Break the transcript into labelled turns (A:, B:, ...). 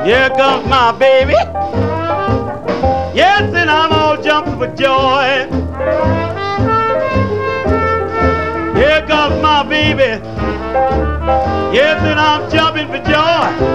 A: Here comes my baby. Yes, and I'm all jumping for joy. Here comes my baby. Yes, and I'm jumping for joy.